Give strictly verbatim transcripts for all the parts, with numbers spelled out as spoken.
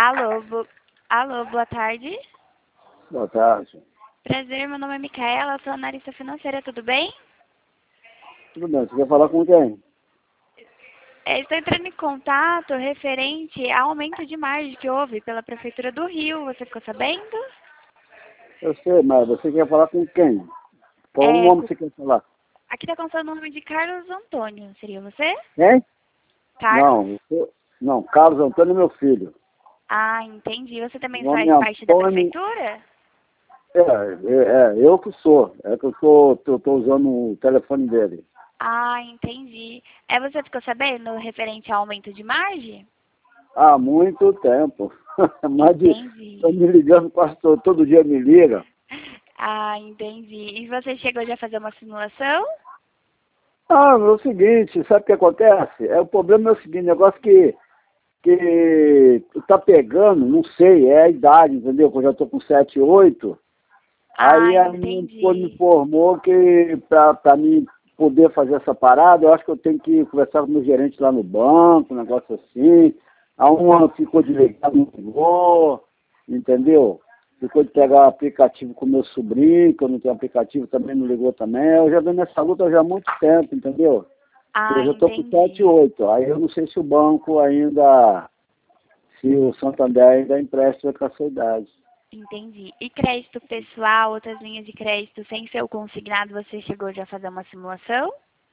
Alô, bo... Alô, boa tarde. Boa tarde. Prazer, meu nome é Micaela, sou analista financeira, tudo bem? Tudo bem, você quer falar com quem? É, estou entrando em contato referente ao aumento de margem que houve pela Prefeitura do Rio, você ficou sabendo? Eu sei, mas você quer falar com quem? Qual o É, nome você quer falar? aqui está com seu nome de Carlos Antônio, seria você? Quem? Carlos? Não, eu, não, Carlos Antônio é meu filho. Ah, entendi. Você também O nome faz é parte da Antônio. Prefeitura? É, é, é, eu que sou. É que eu tô, eu tô usando o telefone dele. Ah, entendi. É, você ficou sabendo referente ao aumento de margem? Há muito tempo. Mais de. Entendi. Tô me ligando quase todo, todo dia me liga. Ah, entendi. E você chegou já a fazer uma simulação? Ah, é o seguinte, sabe o que acontece? É, o problema é o seguinte, negócio que, que tá pegando, não sei, é a idade, entendeu? Que eu já tô com sete, oito. Ah, Aí a menina me entendi. informou que para mim poder fazer essa parada, eu acho que eu tenho que conversar com o meu gerente lá no banco, um negócio assim. A uma ficou desligada, não ligou, entendeu? Ficou de pegar o aplicativo com o meu sobrinho, que eu não tenho aplicativo, também não ligou também. Eu já venho nessa luta já há muito tempo, entendeu? Eu Ah, já estou com sete, entendi. oito. Aí eu não sei se o banco ainda, se o Santander ainda empresta com essa idade. Entendi. E crédito pessoal, outras linhas de crédito sem ser o consignado, você chegou já a fazer uma simulação?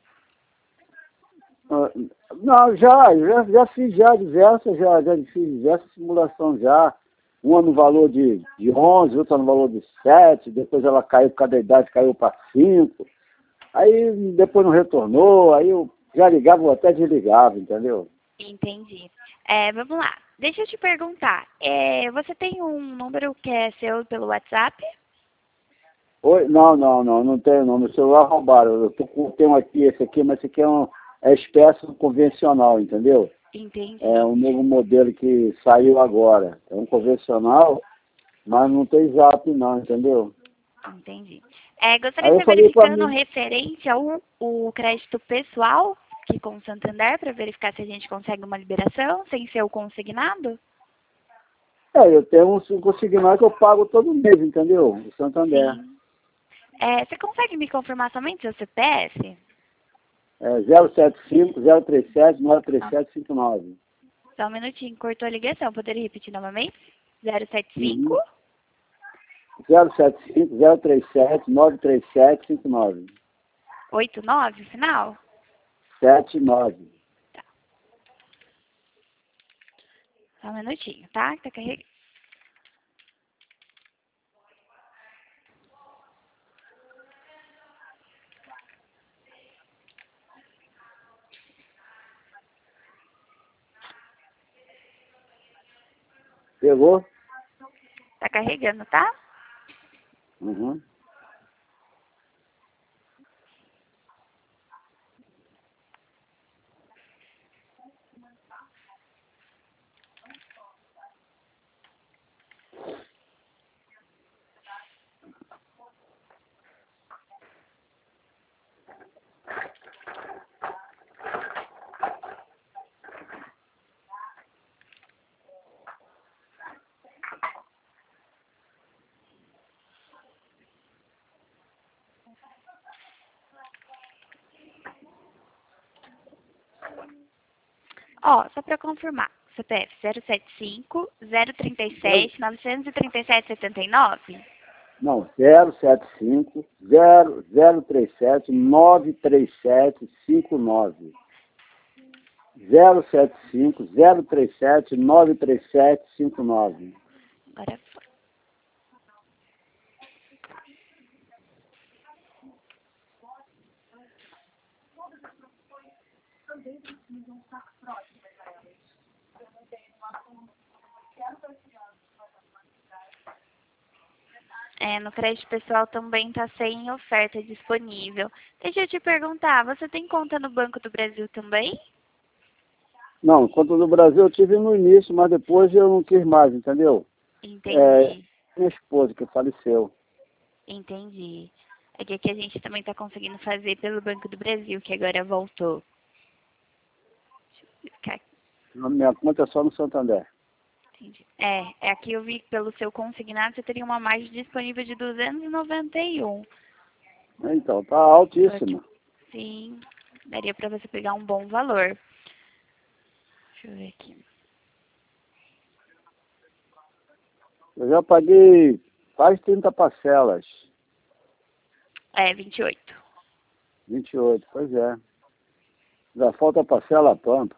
Ah, não, já, já, já fiz já diversas, já, já fiz diversas simulações já. Uma no valor de, de onze, outra no valor de sete, depois ela caiu, cada idade caiu para cinco. Aí depois não retornou, aí eu já ligava ou até desligava, entendeu? Entendi. É, vamos lá. Deixa eu te perguntar. É, você tem um número que é seu pelo WhatsApp? Oi? Não, não, não, não tenho não. Meu celular roubaram. Eu tô com, tenho aqui esse aqui, mas esse aqui é um é espécie convencional, entendeu? É Entendi. um novo modelo que saiu agora. É um convencional, mas não tem zap não, entendeu? Entendi. É, gostaria Aí de eu estar falei para verificando mim, referente ao o crédito pessoal que com o Santander para verificar se a gente consegue uma liberação sem ser o consignado? é, eu tenho um consignado que eu pago todo mês, entendeu? O Santander. Sim. É, você consegue me confirmar somente seu C P F? É zero sete cinco, zero três sete, nove três sete cinco nove. Só um minutinho, cortou a ligação. Poderia repetir novamente? zero sete cinco Uhum. zero sete cinco, zero três sete, nove três sete cinco nove. oito nove, final? sete nove. Tá. Só um minutinho, tá? Tá carregando. Pegou? Tá carregando, tá? Uhum. Ó, só pra confirmar. C P F zero sete cinco, zero três Zero- sete, nove três sete, sete nove? Não, zero sete cinco, zero zero três sete, nove três sete cinco nove. zero sete cinco, zero três sete, nove três sete cinco nove. Agora foi. É, no crédito pessoal também tá sem oferta disponível. Deixa eu te perguntar, você tem conta no Banco do Brasil também? Não, quanto no Brasil eu tive no início, mas depois eu não quis mais, entendeu? É, Entendi, minha esposa que faleceu. entendi. É que aqui a gente também tá conseguindo fazer pelo Banco do Brasil, que agora voltou. Deixa eu verificar aqui. A minha conta é só no Santander. Entendi. É, é aqui eu vi que pelo seu consignado você teria uma margem disponível de duzentos e noventa e um. Então, tá altíssimo. Sim, daria para você pegar um bom valor. Deixa eu ver aqui. Eu já paguei quase trinta parcelas. É, vinte e oito. vinte e oito, pois é. Já falta parcela a pampa.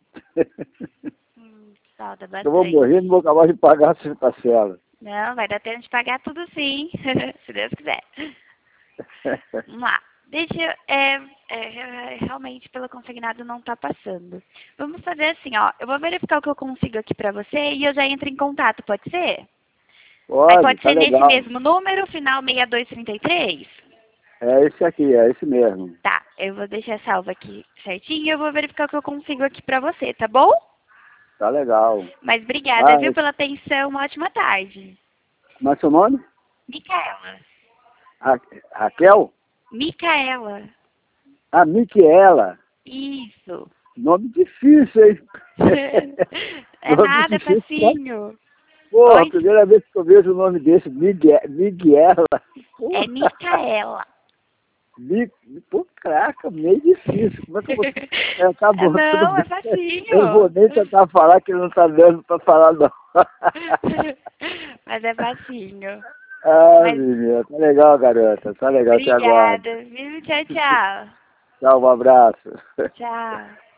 Hum, falta Eu vou bastante. morrer e não vou acabar de pagar essas parcelas. Não, vai dar tempo de pagar tudo sim, se Deus quiser. Vamos lá. Deixa eu, é, é, realmente pelo consignado não tá passando. Vamos fazer assim, ó. Eu vou verificar o que eu consigo aqui pra você e eu já entro em contato, pode ser? Aí Pode, pode tá ser nesse legal. mesmo número, final seis dois três três? É esse aqui, é esse mesmo. Tá, eu vou deixar salvo aqui certinho e eu vou verificar o que eu consigo aqui pra você, tá bom? Tá legal. Mas obrigada, viu, Mas, pela atenção. Uma ótima tarde. como é seu nome? Micaela. Ra Raquel? Micaela. Ah, Miquela. Isso. Nome difícil, hein? É Nome nada, difícil, tá? facinho. Porra, a Oi? primeira vez que eu vejo o nome desse, Miguel, Miguela. É Micaela. Mi, pô, caraca, meio difícil. Como é que eu vou... É, tá É, bom, tudo não, é bem. facinho. Eu vou nem tentar falar que não tá dando pra falar, não. Mas é facinho. Ah, Mas menina, tá legal, garota. Tá legal até agora. obrigada, viu? Tchau, tchau. Tchau, um abraço. Tchau.